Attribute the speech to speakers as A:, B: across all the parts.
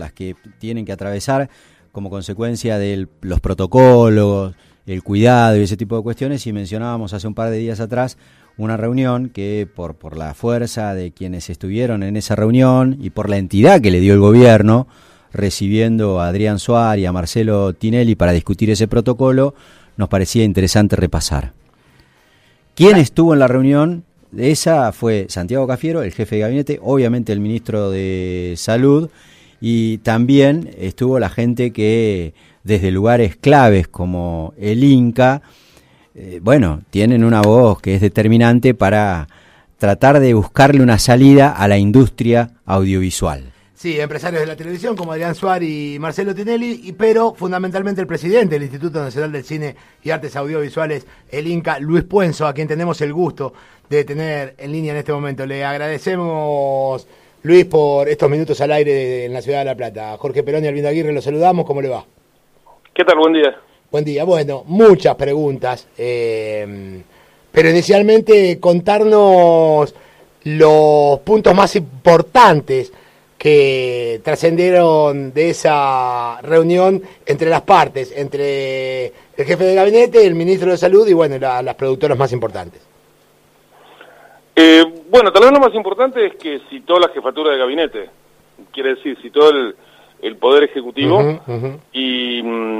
A: las que tienen que atravesar como consecuencia de los protocolos, el cuidado y ese tipo de cuestiones, y mencionábamos hace un par de días atrás una reunión que por la fuerza de quienes estuvieron en esa reunión y por la entidad que le dio el gobierno, recibiendo a Adrián Suárez y a Marcelo Tinelli para discutir ese protocolo, nos parecía interesante repasar. ¿Quién estuvo en la reunión? Esa fue Santiago Cafiero, el jefe de gabinete, obviamente el ministro de Salud, y también estuvo la gente que desde lugares claves como el INCA, tienen una voz que es determinante para tratar de buscarle una salida a la industria audiovisual.
B: Sí, empresarios de la televisión como Adrián Suárez y Marcelo Tinelli, pero fundamentalmente el presidente del Instituto Nacional del Cine y Artes Audiovisuales, el INCA, Luis Puenzo, a quien tenemos el gusto de tener en línea en este momento. Le agradecemos, Luis, por estos minutos al aire en la ciudad de La Plata. Jorge Perón y Alvindo Aguirre, lo saludamos, ¿cómo le va?
C: ¿Qué tal? Buen día.
B: Buen día. Bueno, muchas preguntas, pero inicialmente contarnos los puntos más importantes que trascendieron de esa reunión entre las partes, entre el jefe de gabinete, el ministro de Salud y, las productoras más importantes.
C: Tal vez lo más importante es que citó la jefatura de gabinete, quiere decir, citó el Poder Ejecutivo, y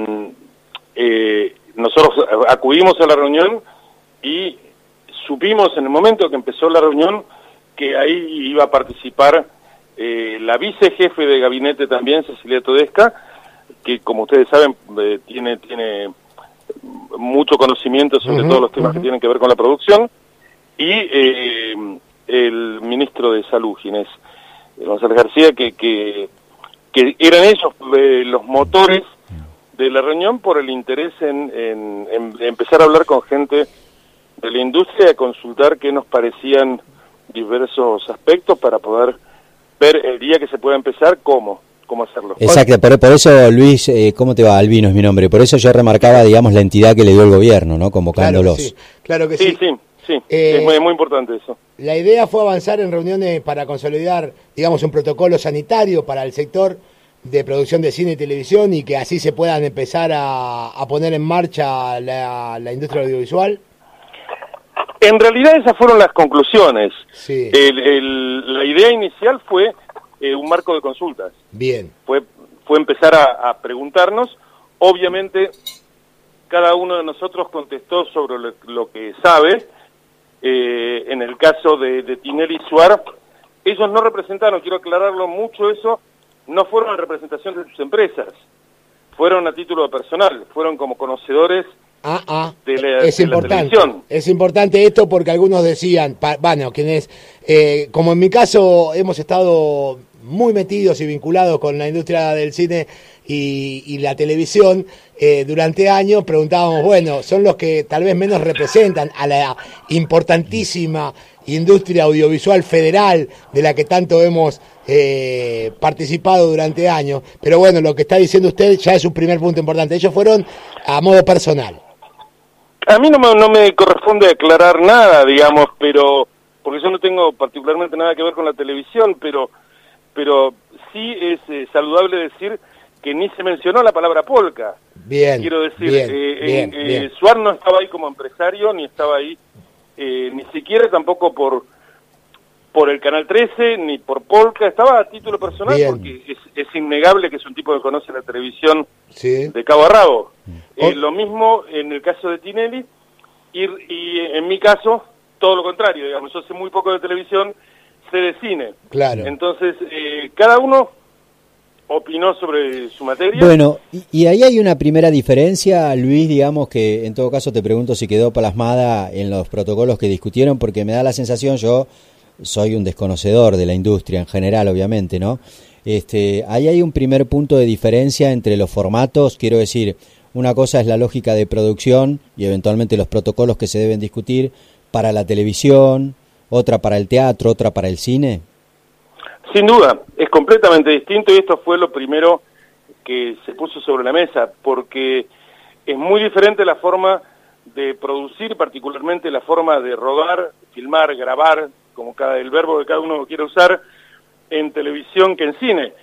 C: nosotros acudimos a la reunión y supimos en el momento que empezó la reunión que ahí iba a participar la vicejefe de gabinete también, Cecilia Todesca, que como ustedes saben tiene mucho conocimiento sobre todos los temas que tienen que ver con la producción, y el ministro de Salud, Ginés González García, que eran ellos los motores de la reunión por el interés en empezar a hablar con gente de la industria, a consultar qué nos parecían diversos aspectos para poder ver el día que se pueda empezar cómo hacerlo.
A: Exacto, pero por eso, Luis, ¿cómo te va? Albino es mi nombre. Por eso yo remarcaba, digamos, la entidad que le dio el gobierno, ¿no? Convocándolos.
B: Claro que sí.
C: Sí. Es muy importante eso.
B: La idea fue avanzar en reuniones para consolidar, digamos, un protocolo sanitario para el sector de producción de cine y televisión, y que así se puedan empezar a poner en marcha la industria audiovisual.
C: En realidad esas fueron las conclusiones.
B: Sí.
C: La idea inicial fue un marco de consultas.
B: Bien.
C: Fue empezar a preguntarnos. Obviamente cada uno de nosotros contestó sobre lo que sabe. En el caso de Tinelli y Suárez, ellos no representaron, quiero aclararlo mucho eso, no fueron en representación de sus empresas, fueron a título personal, fueron como conocedores de la televisión.
B: Es importante esto porque algunos decían, quienes, como en mi caso, hemos estado muy metidos y vinculados con la industria del cine y la televisión durante años, preguntábamos, son los que tal vez menos representan a la importantísima industria audiovisual federal de la que tanto hemos participado durante años, pero lo que está diciendo usted ya es un primer punto importante. Ellos fueron a modo personal.
C: A mí no me corresponde aclarar nada, digamos, pero porque yo no tengo particularmente nada que ver con la televisión, pero sí es saludable decir que ni se mencionó la palabra polka.
B: Bien.
C: Quiero decir,
B: bien.
C: Suárez no estaba ahí como empresario, ni estaba ahí, ni siquiera tampoco por el Canal 13, ni por polka, estaba a título personal, porque es innegable que es un tipo que conoce la televisión de cabo a rabo. Lo mismo en el caso de Tinelli, y en mi caso, todo lo contrario, digamos, yo sé muy poco de televisión, sé de cine.
B: Claro.
C: Entonces, cada uno opinó sobre su materia.
A: Bueno, y ahí hay una primera diferencia, Luis, digamos, que en todo caso te pregunto si quedó plasmada en los protocolos que discutieron, porque me da la sensación, yo soy un desconocedor de la industria en general, obviamente, ¿no? Ahí hay un primer punto de diferencia entre los formatos, quiero decir, una cosa es la lógica de producción y eventualmente los protocolos que se deben discutir para la televisión, otra para el teatro, otra para el cine.
C: Sin duda, es completamente distinto, y esto fue lo primero que se puso sobre la mesa, porque es muy diferente la forma de producir, particularmente la forma de rodar, filmar, grabar, como el verbo que cada uno quiere usar, en televisión que en cine.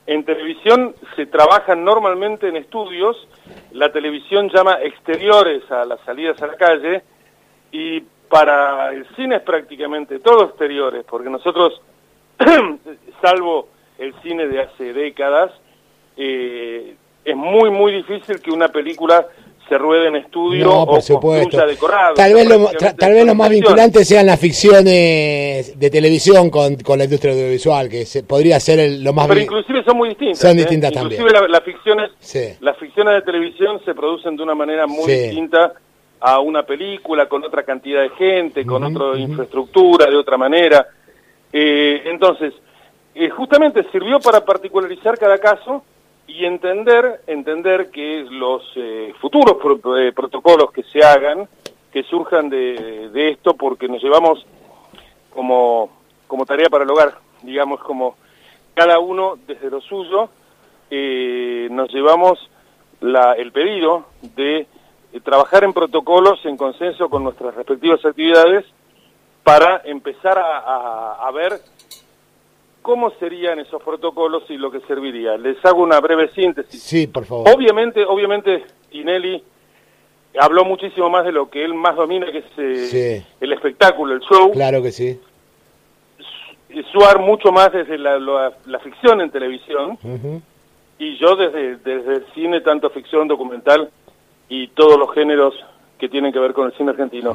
C: En televisión se trabaja normalmente en estudios, la televisión llama exteriores a las salidas a la calle, y para el cine es prácticamente todo exteriores, porque nosotros, salvo el cine de hace décadas, es muy, muy difícil que una película se ruede en estudio o construya decorado.
B: Tal vez lo más vinculante sean las ficciones de televisión con la industria audiovisual, que podría ser lo más...
C: Pero inclusive son muy distintas.
B: Son distintas también.
C: Inclusive las ficciones de televisión se producen de una manera muy distinta a una película, con otra cantidad de gente, con otra infraestructura, de otra manera. Entonces, justamente sirvió para particularizar cada caso y entender que los futuros protocolos que se hagan, que surjan de esto, porque nos llevamos como tarea para el hogar, digamos, como cada uno desde lo suyo, nos llevamos el pedido de trabajar en protocolos en consenso con nuestras respectivas actividades para empezar a ver cómo serían esos protocolos y lo que serviría. Les hago una breve síntesis.
B: Sí, por favor.
C: Obviamente, Tinelli habló muchísimo más de lo que él más domina, que es el espectáculo, el show.
B: Claro que sí.
C: Suar mucho más desde la ficción en televisión, y yo desde el cine, tanto ficción, documental y todos los géneros que tienen que ver con el cine argentino.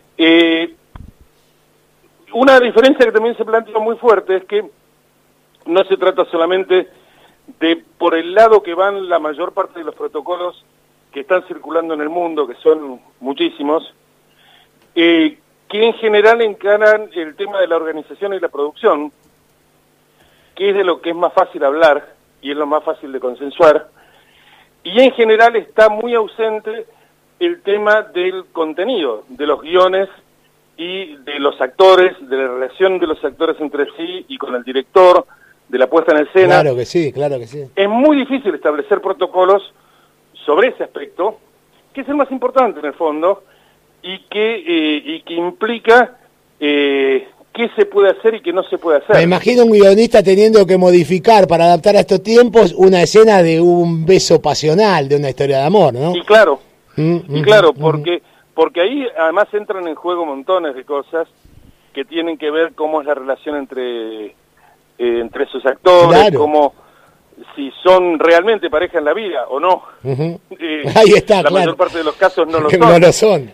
C: Una diferencia que también se plantea muy fuerte es que no se trata solamente de por el lado que van la mayor parte de los protocolos que están circulando en el mundo, que son muchísimos, que en general encaran el tema de la organización y la producción, que es de lo que es más fácil hablar y es lo más fácil de consensuar, y en general está muy ausente el tema del contenido, de los guiones y de los actores, de la relación de los actores entre sí y con el director, de la puesta en escena.
B: Claro que sí.
C: Es muy difícil establecer protocolos sobre ese aspecto, que es el más importante en el fondo, y que implica qué se puede hacer y qué no se puede hacer.
B: Me imagino un guionista teniendo que modificar para adaptar a estos tiempos una escena de un beso pasional, de una historia de amor, ¿no?
C: Y claro, porque ahí además entran en juego montones de cosas que tienen que ver cómo es la relación entre esos actores, como si son realmente pareja en la vida o no.
B: Ahí está,
C: la mayor parte de los casos no lo son.
B: No lo son.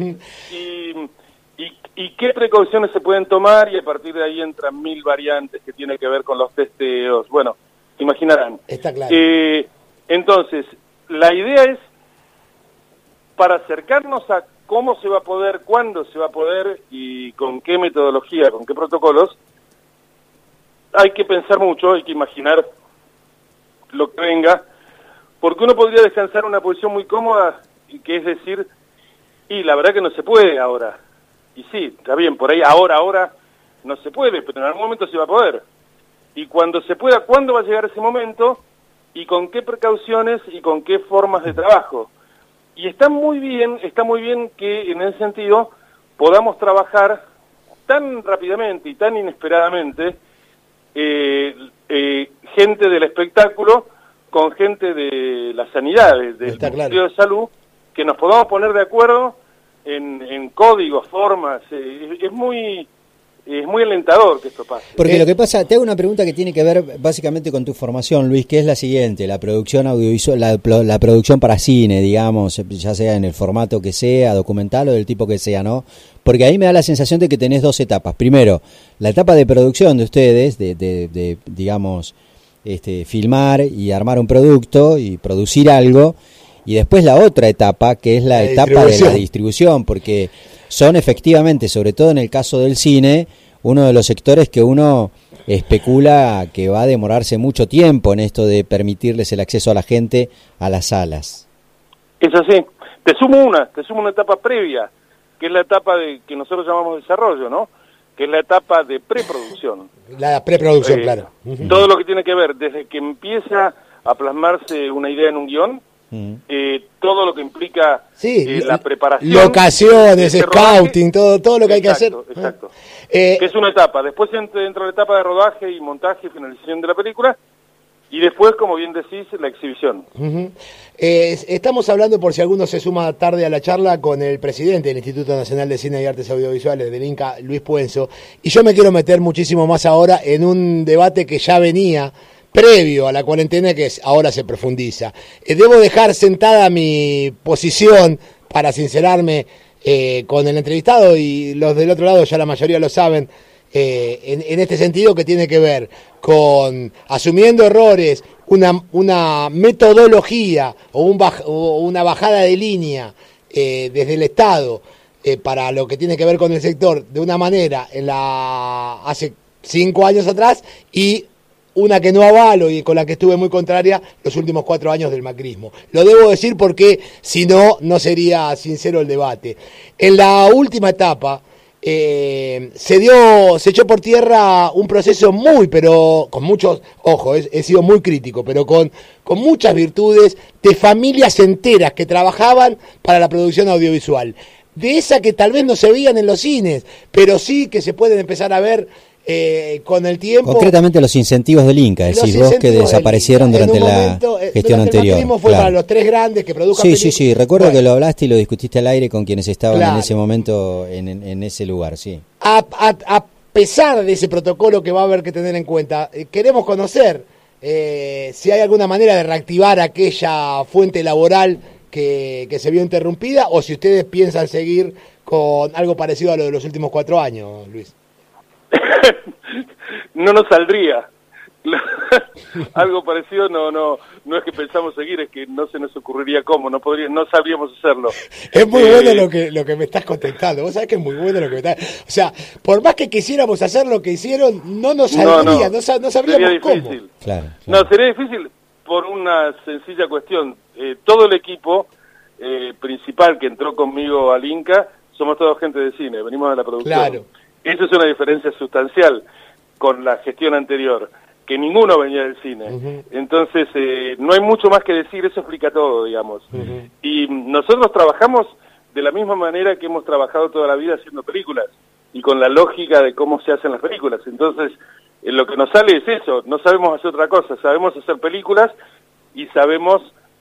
C: Y qué precauciones se pueden tomar, y a partir de ahí entran 1000 variantes que tienen que ver con los testeos. Bueno, imaginarán.
B: Está claro.
C: Entonces, la idea es, para acercarnos a cómo se va a poder, cuándo se va a poder y con qué metodología, con qué protocolos, hay que pensar mucho, hay que imaginar lo que venga, porque uno podría descansar en una posición muy cómoda, que es decir, y la verdad que no se puede ahora. Y sí, está bien, por ahí ahora no se puede, pero en algún momento se va a poder. Y cuando se pueda, ¿cuándo va a llegar ese momento? Y con qué precauciones y con qué formas de trabajo. Y está muy bien que en ese sentido podamos trabajar tan rápidamente y tan inesperadamente, gente del espectáculo con gente de la sanidad, del Ministerio de Salud, que nos podamos poner de acuerdo en códigos, formas. Es muy alentador que esto pase.
A: Porque lo que pasa, te hago una pregunta que tiene que ver básicamente con tu formación, Luis, que es la siguiente: la producción audiovisual, la producción para cine, digamos, ya sea en el formato que sea, documental o del tipo que sea, ¿no? Porque ahí me da la sensación de que tenés dos etapas. Primero, la etapa de producción de ustedes, de digamos, filmar y armar un producto y producir algo, y después la otra etapa, que es la etapa de la distribución, porque son efectivamente, sobre todo en el caso del cine, uno de los sectores que uno especula que va a demorarse mucho tiempo en esto de permitirles el acceso a la gente a las salas.
C: Es así. Te sumo una etapa previa, que es la etapa que nosotros llamamos desarrollo, ¿no? Que es la etapa de preproducción. La
B: preproducción, claro.
C: Todo lo que tiene que ver, desde que empieza a plasmarse una idea en un guión, todo lo que implica la preparación,
B: locaciones, scouting, todo lo que hay que hacer.
C: Exacto. Que es una etapa. Después entra la etapa de rodaje y montaje y finalización de la película, Y después, como bien decís, la exhibición.
B: Estamos hablando, por si alguno se suma tarde a la charla, con el presidente del Instituto Nacional de Cine y Artes Audiovisuales, del INCA, Luis Puenzo, y yo me quiero meter muchísimo más ahora en un debate que ya venía previo a la cuarentena, que ahora se profundiza. Debo dejar sentada mi posición para sincerarme con el entrevistado, y los del otro lado ya la mayoría lo saben, en este sentido, que tiene que ver con asumiendo errores, una metodología o una bajada de línea desde el Estado para lo que tiene que ver con el sector de una manera hace 5 años atrás, y una que no avalo y con la que estuve muy contraria los últimos 4 años del macrismo. Lo debo decir porque si no, no sería sincero el debate. En la última etapa se echó por tierra un proceso pero con muchos, ojo, he sido muy crítico, pero con muchas virtudes, de familias enteras que trabajaban para la producción audiovisual. De esa que tal vez no se veían en los cines, pero sí que se pueden empezar a ver con el tiempo.
A: Concretamente los incentivos del INCA, decís vos, que desaparecieron durante la gestión anterior.
B: El fue para los 3 grandes que produzcan películas.
A: Sí, recuerdo que lo hablaste y lo discutiste al aire con quienes estaban en ese momento en ese lugar, sí.
B: A pesar de ese protocolo que va a haber que tener en cuenta, queremos conocer si hay alguna manera de reactivar aquella fuente laboral que se vio interrumpida, o si ustedes piensan seguir con algo parecido a lo de los últimos 4 años, Luis.
C: No nos saldría. Algo parecido no es que pensamos seguir, es que no se nos ocurriría cómo, no sabríamos hacerlo.
B: Es muy bueno lo que me estás contestando. Vos sabés que es muy bueno lo que me estás... O sea, por más que quisiéramos hacer lo que hicieron, no nos saldría, no sabríamos cómo.
A: Claro.
C: No, sería difícil por una sencilla cuestión. Todo el equipo principal que entró conmigo al INCA somos toda gente de cine, venimos de la producción.
B: Claro.
C: Eso es una diferencia sustancial con la gestión anterior, que ninguno venía del cine. Entonces, no hay mucho más que decir, eso explica todo, digamos. Y nosotros trabajamos de la misma manera que hemos trabajado toda la vida haciendo películas, y con la lógica de cómo se hacen las películas. Entonces, lo que nos sale es eso, no sabemos hacer otra cosa, sabemos hacer películas y sabemos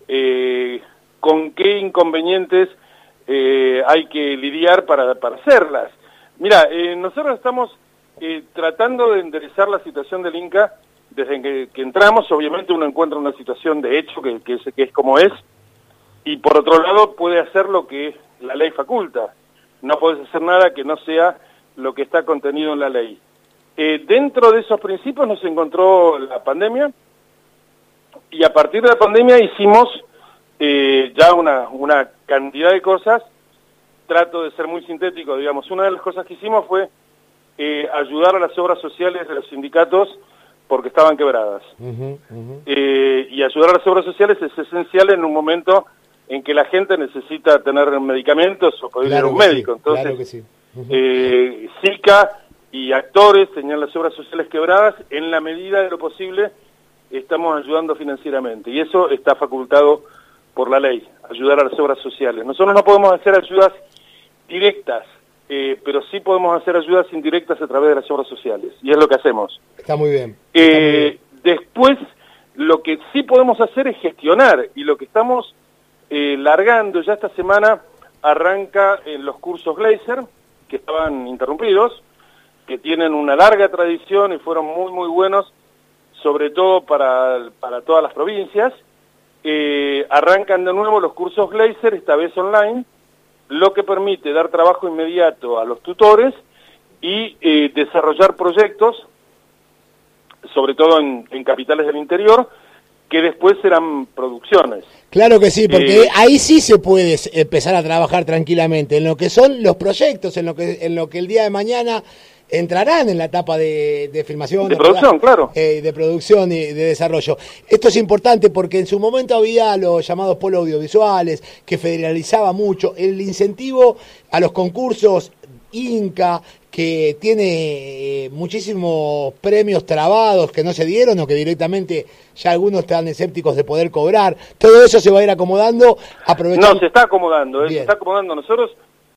C: con qué inconvenientes hay que lidiar para hacerlas. Mira, nosotros estamos tratando de enderezar la situación del INCA desde que entramos. Obviamente uno encuentra una situación de hecho que es como es, y por otro lado puede hacer lo que la ley faculta. No podés hacer nada que no sea lo que está contenido en la ley. Dentro de esos principios nos encontró la pandemia, y a partir de la pandemia hicimos ya una cantidad de cosas. Trato de ser muy sintético, digamos. Una de las cosas que hicimos fue ayudar a las obras sociales de los sindicatos porque estaban quebradas. Y ayudar a las obras sociales es esencial en un momento en que la gente necesita tener medicamentos o poder ir a un médico.
B: Sí,
C: entonces,
B: claro que sí.
C: SICA y actores tenían las obras sociales quebradas. En la medida de lo posible estamos ayudando financieramente, y eso está facultado por la ley, ayudar a las obras sociales. Nosotros no podemos hacer ayudas directas, pero sí podemos hacer ayudas indirectas a través de las obras sociales, y es lo que hacemos.
B: Está muy bien.
C: Después, lo que sí podemos hacer es gestionar, y lo que estamos largando ya esta semana arranca en los cursos Glaser, que estaban interrumpidos, que tienen una larga tradición y fueron muy, muy buenos, sobre todo para todas las provincias. Arrancan de nuevo los cursos Glaser, esta vez online, lo que permite dar trabajo inmediato a los tutores y desarrollar proyectos, sobre todo en capitales del interior, que después serán producciones.
B: Claro que sí, porque ahí sí se puede empezar a trabajar tranquilamente, en lo que son los proyectos, en lo que el día de mañana entrarán en la etapa de filmación,
C: de producción, claro,
B: de producción y de desarrollo. Esto es importante porque en su momento había los llamados polos audiovisuales, que federalizaba mucho el incentivo a los concursos INCA, que tiene muchísimos premios trabados que no se dieron, o que directamente ya algunos están escépticos de poder cobrar. Todo eso se va a ir acomodando, aprovechando.
C: No, se está acomodando, se está acomodando. Nosotros